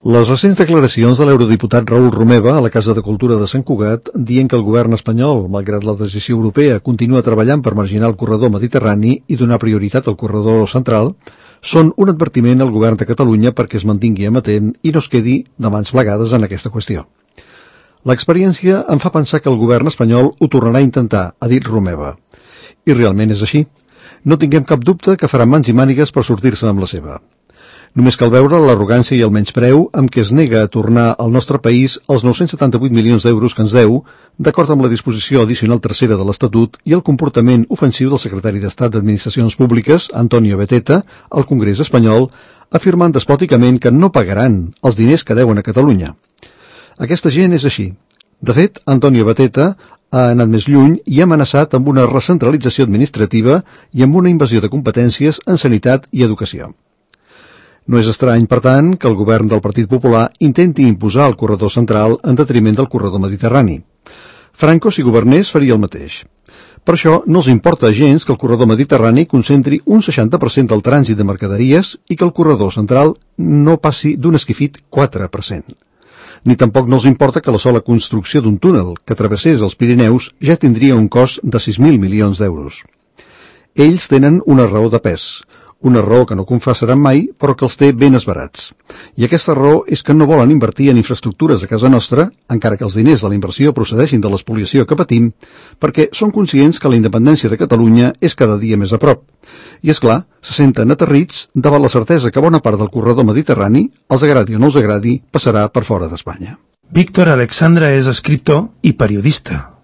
Les recents declaracions de l'eurodiputat Raül Romeva a la Casa de Cultura de Sant Cugat dient que el govern espanyol, malgrat la decisió europea, continua treballant per marginar el corredor mediterrani i donar prioritat al corredor central, són un advertiment al govern de Catalunya perquè es mantingui amatent i no es quedi de mans plegades en aquesta qüestió. L'experiència em fa pensar que el govern espanyol ho tornarà a intentar, ha dit Romeva. I realment és així. No tinguem cap dubte que farà mans i mànigues per sortir-se amb la seva. Només cal veure l'arrogància i el menyspreu amb què es nega a tornar al nostre país els 978 milions d'euros que ens deu, d'acord amb la disposició addicional tercera de l'Estatut i el comportament ofensiu del secretari d'Estat d'Administracions Públiques, Antonio Beteta, al Congrés espanyol, afirmant despòticament que no pagaran els diners que deuen a Catalunya. Aquesta gent és així. De fet, Antonio Beteta ha anat més lluny i ha amenaçat amb una recentralització administrativa i amb una invasió de competències en sanitat i educació. No és estrany, per tant, que el govern del Partit Popular intenti imposar el corredor central en detriment del corredor mediterrani. Franco, si governés, faria el mateix. Per això, no els importa gens que el corredor mediterrani concentri un 60% del trànsit de mercaderies i que el corredor central no passi d'un esquifit 4%. Ni tampoc no els importa que la sola construcció d'un túnel que travessés els Pirineus ja tindria un cost de 6.000 milions d'euros. Ells tenen una raó de pes, una raó que no confessaran mai, però que els té ben esbarats. I aquesta raó és que no volen invertir en infraestructures a casa nostra, encara que els diners de la inversió procedeixin de l'espoliació que patim, perquè són conscients que la independència de Catalunya és cada dia més a prop. I, és clar, se senten aterrits davant la certesa que bona part del corredor mediterrani, els agradi o no els agradi, passarà per fora d'Espanya. Víctor Alexandra és escriptor i periodista.